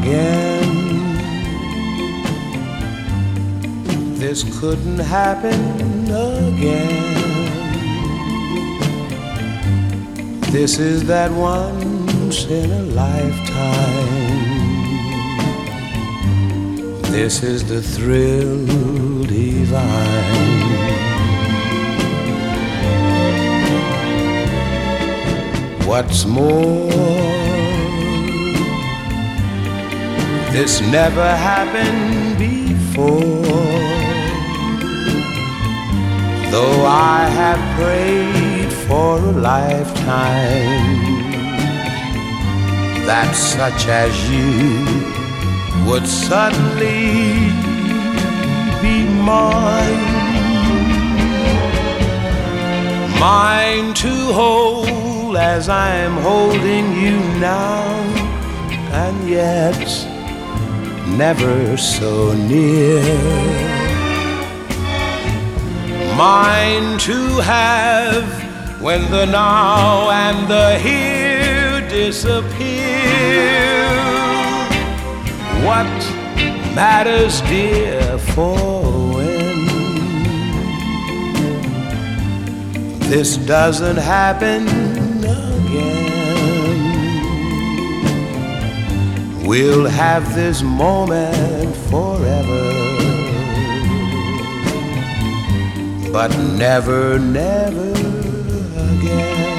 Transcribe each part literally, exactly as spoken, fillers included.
again. This couldn't happen again. This is that once in a lifetime. This is the thrill divine. What's more, this never happened before. Though I have prayed for a lifetime that such as you would suddenly be mine. Mine to hold as I'm holding you now, and yet never so near. Mine to have when the now and the here disappear. What matters, dear, for when this doesn't happen again? We'll have this moment forever, but never, never again.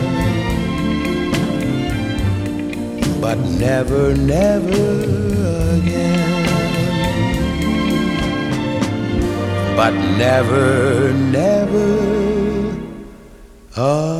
But never, never again. But never, never again.